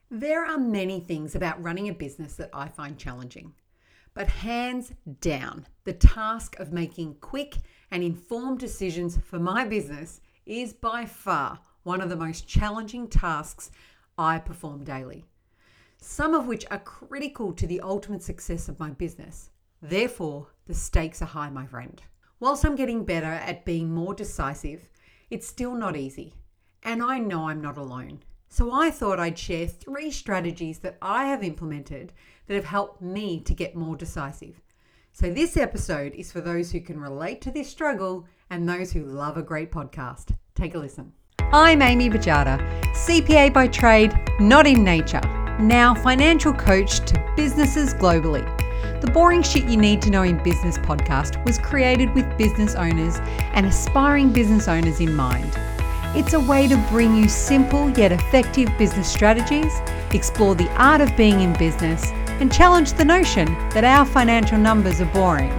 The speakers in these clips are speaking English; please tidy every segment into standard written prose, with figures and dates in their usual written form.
There are many things about running a business that I find challenging, but hands down, the task of making quick and informed decisions for my business is by far one of the most challenging tasks I perform daily, some of which are critical to the ultimate success of my business. Therefore, the stakes are high, my friend. Whilst I'm getting better at being more decisive, it's still not easy, and I know I'm not alone. So I thought I'd share 3 strategies that I have implemented that have helped me to get more decisive. So this episode is for those who can relate to this struggle and those who love a great podcast. Take a listen. I'm Amy Bajada, CPA by trade, not in nature. Now financial coach to businesses globally. The Boring Shit You Need to Know in Business podcast was created with business owners and aspiring business owners in mind. It's a way to bring you simple yet effective business strategies, explore the art of being in business, and challenge the notion that our financial numbers are boring.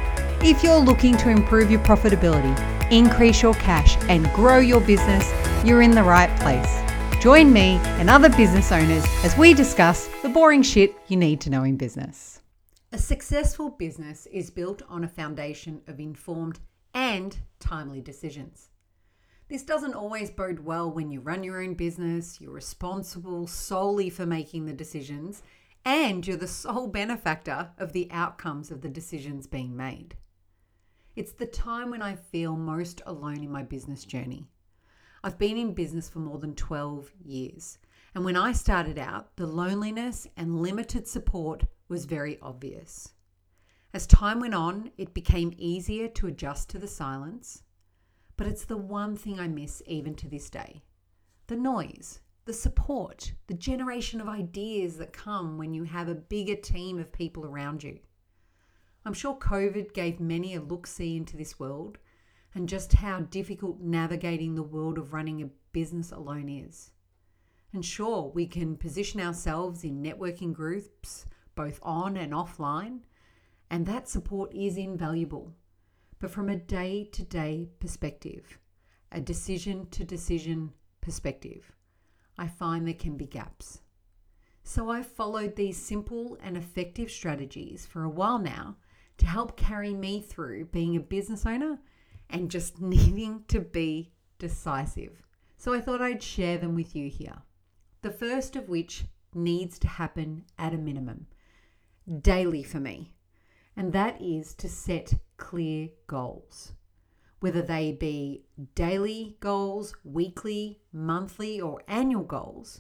If you're looking to improve your profitability, increase your cash, and grow your business, you're in the right place. Join me and other business owners as we discuss the boring shit you need to know in business. A successful business is built on a foundation of informed and timely decisions. This doesn't always bode well when you run your own business, you're responsible solely for making the decisions, and you're the sole benefactor of the outcomes of the decisions being made. It's the time when I feel most alone in my business journey. I've been in business for more than 12 years, and when I started out, the loneliness and limited support was very obvious. As time went on, it became easier to adjust to the silence. But it's the one thing I miss even to this day. The noise, the support, the generation of ideas that come when you have a bigger team of people around you. I'm sure COVID gave many a look-see into this world and just how difficult navigating the world of running a business alone is. And sure, we can position ourselves in networking groups, both on and offline, and that support is invaluable. But from a day-to-day perspective, a decision-to-decision perspective, I find there can be gaps. So I've followed these simple and effective strategies for a while now to help carry me through being a business owner and just needing to be decisive. So I thought I'd share them with you here. The first of which needs to happen at a minimum, daily for me. And that is to set clear goals, whether they be daily goals, weekly, monthly, or annual goals.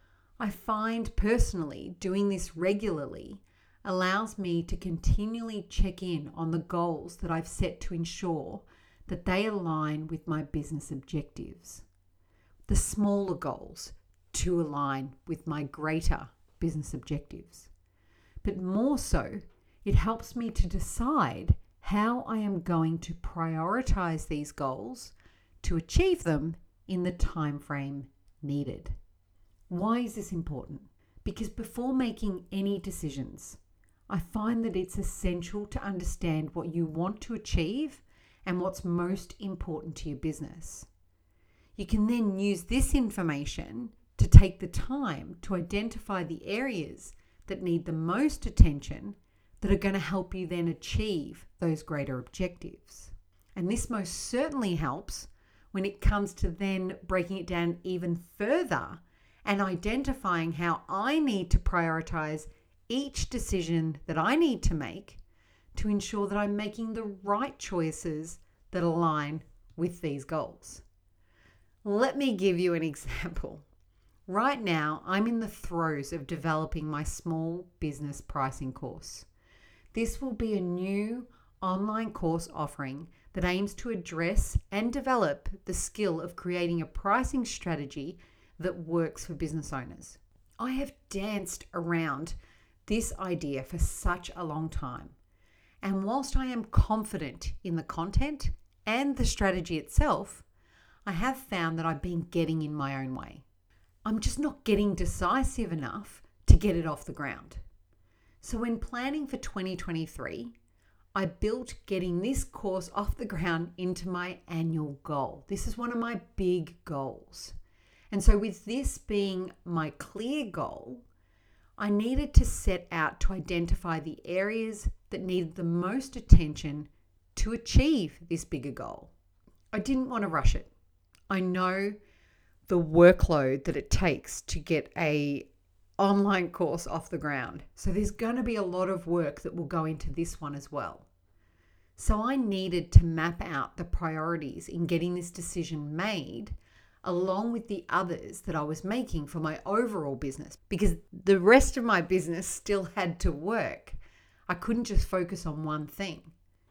I find personally doing this regularly allows me to continually check in on the goals that I've set to ensure that they align with my business objectives. The smaller goals to align with my greater business objectives. But more so, it helps me to decide how I am going to prioritize these goals to achieve them in the time frame needed. Why is this important? Because before making any decisions, I find that it's essential to understand what you want to achieve and what's most important to your business. You can then use this information to take the time to identify the areas that need the most attention that are going to help you then achieve those greater objectives. And this most certainly helps when it comes to then breaking it down even further and identifying how I need to prioritize each decision that I need to make to ensure that I'm making the right choices that align with these goals. Let me give you an example. Right now, I'm in the throes of developing my small business pricing course. This will be a new online course offering that aims to address and develop the skill of creating a pricing strategy that works for business owners. I have danced around this idea for such a long time. And whilst I am confident in the content and the strategy itself, I have found that I've been getting in my own way. I'm just not getting decisive enough to get it off the ground. So when planning for 2023, I built getting this course off the ground into my annual goal. This is one of my big goals. And so with this being my clear goal, I needed to set out to identify the areas that needed the most attention to achieve this bigger goal. I didn't want to rush it. I know the workload that it takes to get a online course off the ground. So there's going to be a lot of work that will go into this one as well. So I needed to map out the priorities in getting this decision made along with the others that I was making for my overall business, because the rest of my business still had to work. I couldn't just focus on one thing.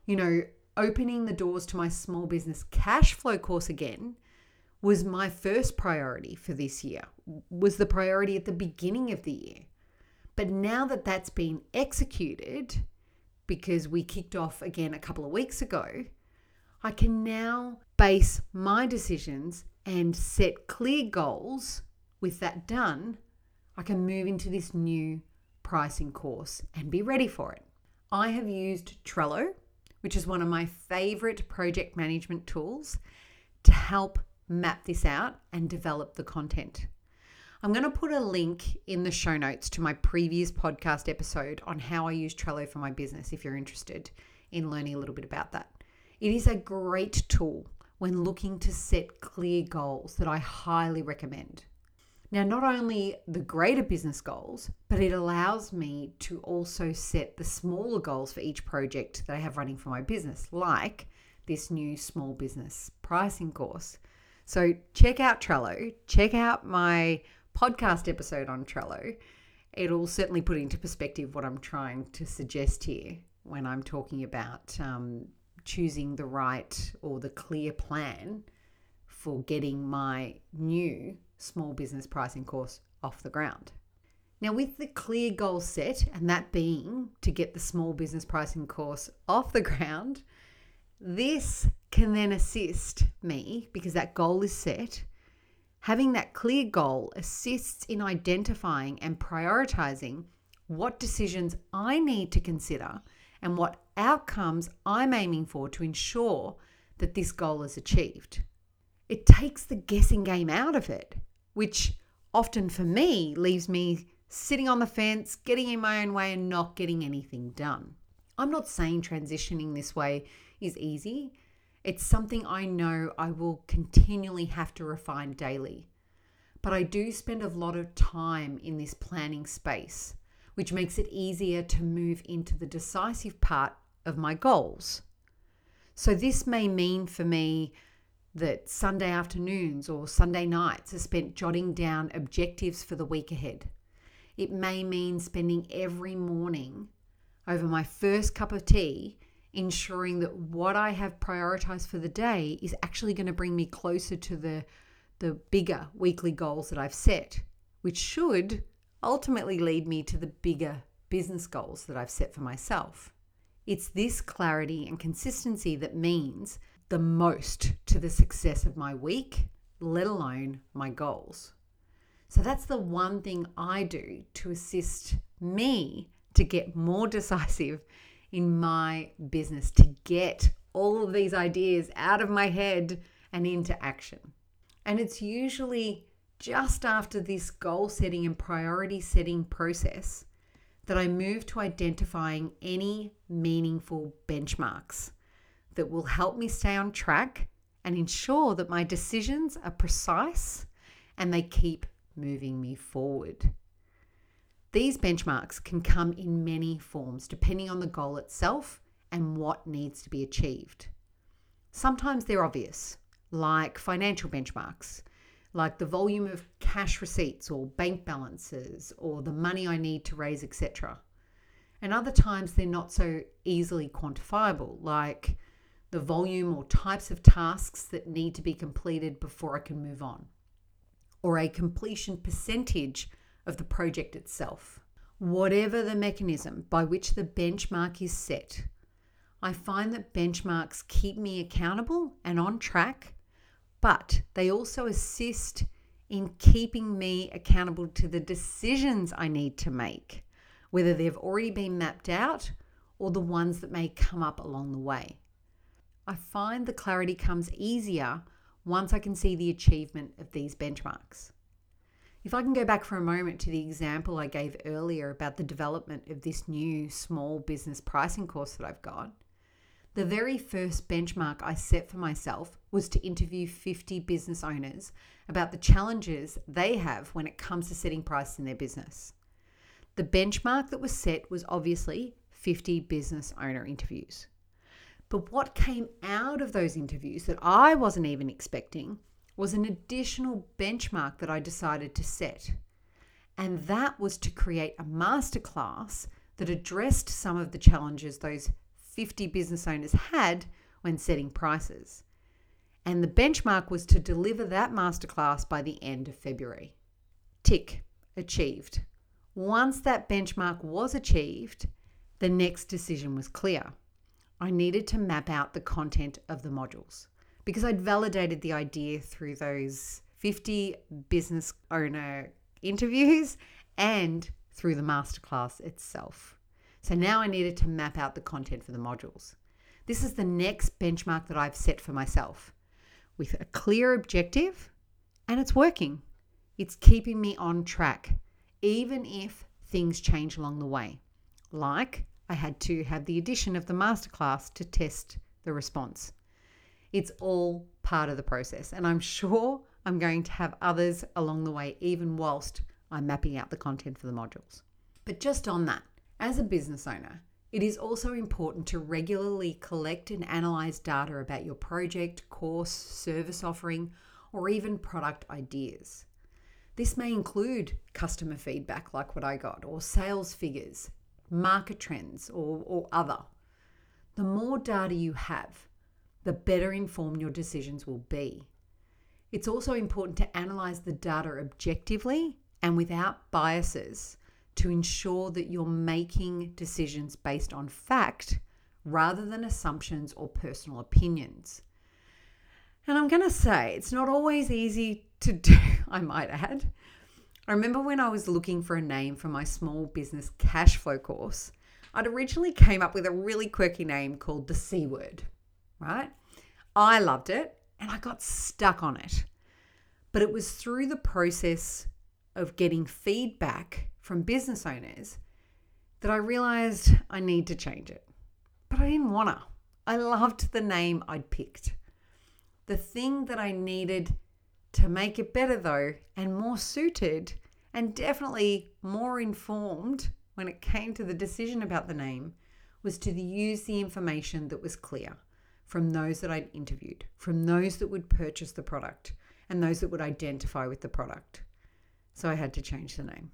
Opening the doors to my small business cash flow course again was my first priority for this year, was the priority at the beginning of the year. But now that that's been executed, because we kicked off again a couple of weeks ago, I can now base my decisions and set clear goals. With that done, I can move into this new pricing course and be ready for it. I have used Trello, which is one of my favorite project management tools, to help map this out and develop the content. I'm going to put a link in the show notes to my previous podcast episode on how I use Trello for my business if you're interested in learning a little bit about that. It is a great tool when looking to set clear goals that I highly recommend. Now, not only the greater business goals, but it allows me to also set the smaller goals for each project that I have running for my business, like this new small business pricing course. So check out Trello, check out my podcast episode on Trello. It'll certainly put into perspective what I'm trying to suggest here when I'm talking about choosing the right or the clear plan for getting my new small business pricing course off the ground. Now, with the clear goal set, and that being to get the small business pricing course off the ground, this can then assist me, because that goal is set. Having that clear goal assists in identifying and prioritizing what decisions I need to consider and what outcomes I'm aiming for to ensure that this goal is achieved. It takes the guessing game out of it, which often for me leaves me sitting on the fence, getting in my own way and not getting anything done. I'm not saying transitioning this way is easy. It's something I know I will continually have to refine daily. But I do spend a lot of time in this planning space, which makes it easier to move into the decisive part of my goals. So this may mean for me that Sunday afternoons or Sunday nights are spent jotting down objectives for the week ahead. It may mean spending every morning over my first cup of tea ensuring that what I have prioritized for the day is actually going to bring me closer to the bigger weekly goals that I've set, which should ultimately lead me to the bigger business goals that I've set for myself. It's this clarity and consistency that means the most to the success of my week, let alone my goals. So that's the one thing I do to assist me to get more decisive in my business, to get all of these ideas out of my head and into action. And it's usually just after this goal setting and priority setting process that I move to identifying any meaningful benchmarks that will help me stay on track and ensure that my decisions are precise and they keep moving me forward. These benchmarks can come in many forms depending on the goal itself and what needs to be achieved. Sometimes they're obvious, like financial benchmarks, like the volume of cash receipts or bank balances or the money I need to raise, etc. And other times they're not so easily quantifiable, like the volume or types of tasks that need to be completed before I can move on, or a completion percentage of the project itself. Whatever the mechanism by which the benchmark is set, I find that benchmarks keep me accountable and on track, but they also assist in keeping me accountable to the decisions I need to make, whether they've already been mapped out or the ones that may come up along the way. I find the clarity comes easier once I can see the achievement of these benchmarks. If I can go back for a moment to the example I gave earlier about the development of this new small business pricing course that I've got, the very first benchmark I set for myself was to interview 50 business owners about the challenges they have when it comes to setting prices in their business. The benchmark that was set was obviously 50 business owner interviews. But what came out of those interviews that I wasn't even expecting was an additional benchmark that I decided to set. And that was to create a masterclass that addressed some of the challenges those 50 business owners had when setting prices. And the benchmark was to deliver that masterclass by the end of February. Tick, achieved. Once that benchmark was achieved, the next decision was clear. I needed to map out the content of the modules because I'd validated the idea through those 50 business owner interviews and through the masterclass itself. So now I needed to map out the content for the modules. This is the next benchmark that I've set for myself with a clear objective, and it's working. It's keeping me on track, even if things change along the way. Like I had to have the addition of the masterclass to test the response. It's all part of the process, and I'm sure I'm going to have others along the way, even whilst I'm mapping out the content for the modules. But just on that, as a business owner, it is also important to regularly collect and analyze data about your project, course, service offering, or even product ideas. This may include customer feedback like what I got, or sales figures, market trends, or other. The more data you have, the better informed your decisions will be. It's also important to analyze the data objectively and without biases to ensure that you're making decisions based on fact rather than assumptions or personal opinions. And I'm going to say it's not always easy to do, I might add. I remember when I was looking for a name for my small business cash flow course, I'd originally came up with a really quirky name called the C word, right? I loved it and I got stuck on it. But it was through the process of getting feedback from business owners that I realized I need to change it. But I didn't want to. I loved the name I'd picked. The thing that I needed to make it better though, and more suited, and definitely more informed when it came to the decision about the name, was to use the information that was clear from those that I'd interviewed, from those that would purchase the product, and those that would identify with the product. So I had to change the name.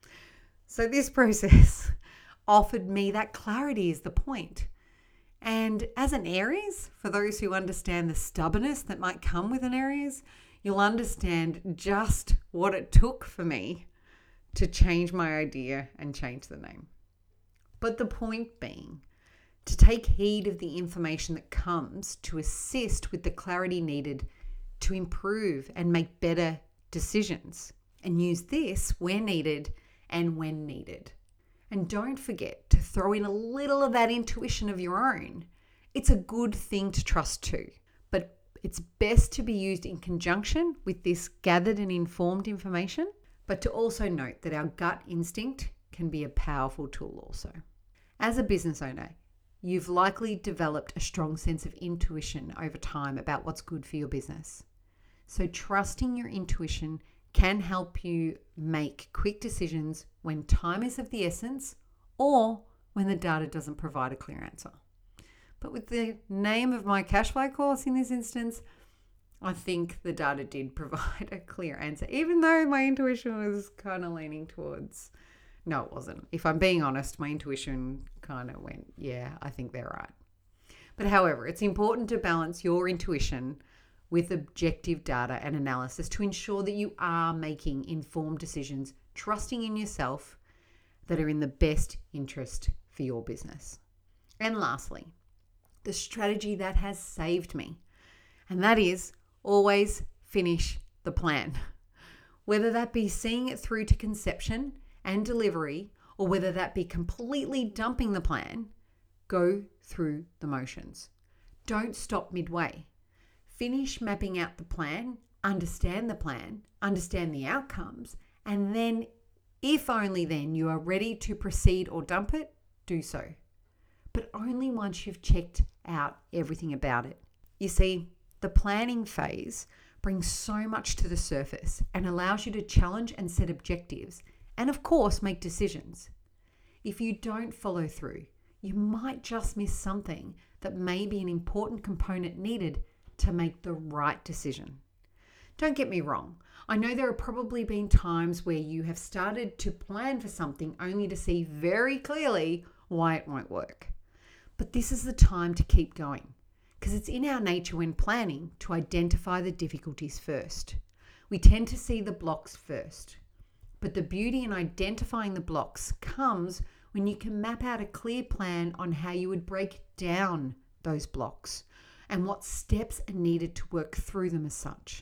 So this process offered me that clarity is the point. And as an Aries, for those who understand the stubbornness that might come with an Aries, you'll understand just what it took for me to change my idea and change the name. But the point being, to take heed of the information that comes to assist with the clarity needed to improve and make better decisions, and use this where needed and when needed. And don't forget to throw in a little of that intuition of your own. It's a good thing to trust too, but it's best to be used in conjunction with this gathered and informed information, but to also note that our gut instinct can be a powerful tool also. As a business owner, you've likely developed a strong sense of intuition over time about what's good for your business. So trusting your intuition can help you make quick decisions when time is of the essence or when the data doesn't provide a clear answer. But with the name of my cash flow course in this instance, I think the data did provide a clear answer, even though my intuition was kind of leaning towards, no, it wasn't. If I'm being honest, my intuition kind of went, yeah, I think they're right. But however, it's important to balance your intuition with objective data and analysis to ensure that you are making informed decisions, trusting in yourself, that are in the best interest for your business. And lastly, the strategy that has saved me, and that is always finish the plan. Whether that be seeing it through to conception and delivery, or whether that be completely dumping the plan, go through the motions. Don't stop midway. Finish mapping out the plan, understand the outcomes, and then, if only then, you are ready to proceed or dump it, do so. But only once you've checked out everything about it. You see, the planning phase brings so much to the surface and allows you to challenge and set objectives and, of course, make decisions. If you don't follow through, you might just miss something that may be an important component needed to make the right decision. Don't get me wrong. I know there have probably been times where you have started to plan for something only to see very clearly why it won't work. But this is the time to keep going, because it's in our nature when planning to identify the difficulties first. We tend to see the blocks first. But the beauty in identifying the blocks comes when you can map out a clear plan on how you would break down those blocks and what steps are needed to work through them as such.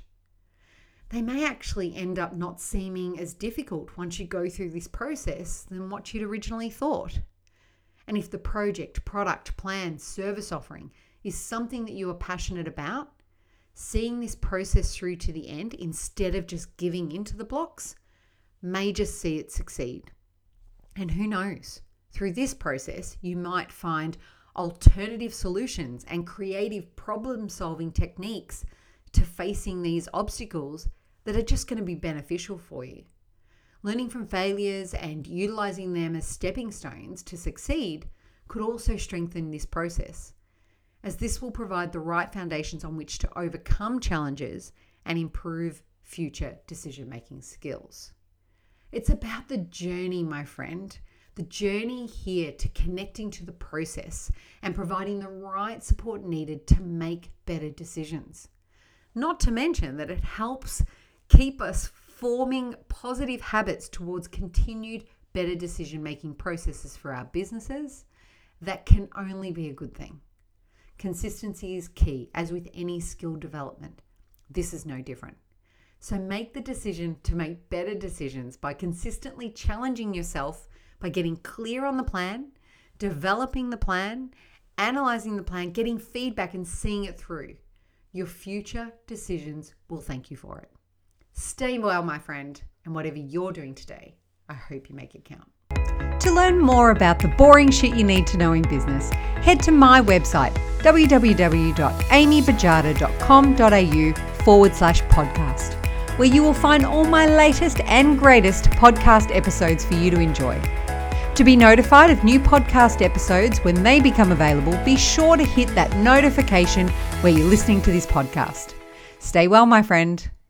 They may actually end up not seeming as difficult once you go through this process than what you'd originally thought. And if the project, product, plan, service offering is something that you are passionate about, seeing this process through to the end instead of just giving into the blocks may just see it succeed. And who knows, through this process, you might find alternative solutions and creative problem-solving techniques to facing these obstacles that are just going to be beneficial for you. Learning from failures and utilizing them as stepping stones to succeed could also strengthen this process, as this will provide the right foundations on which to overcome challenges and improve future decision-making skills. It's about the journey, my friend. The journey here to connecting to the process and providing the right support needed to make better decisions. Not to mention that it helps keep us forming positive habits towards continued better decision-making processes for our businesses. That can only be a good thing. Consistency is key, as with any skill development. This is no different. So make the decision to make better decisions by consistently challenging yourself, by getting clear on the plan, developing the plan, analyzing the plan, getting feedback and seeing it through. Your future decisions will thank you for it. Stay well, my friend, and whatever you're doing today, I hope you make it count. To learn more about the boring shit you need to know in business, head to my website, www.amybajada.com.au/podcast, where you will find all my latest and greatest podcast episodes for you to enjoy. To be notified of new podcast episodes when they become available, be sure to hit that notification where you're listening to this podcast. Stay well, my friend.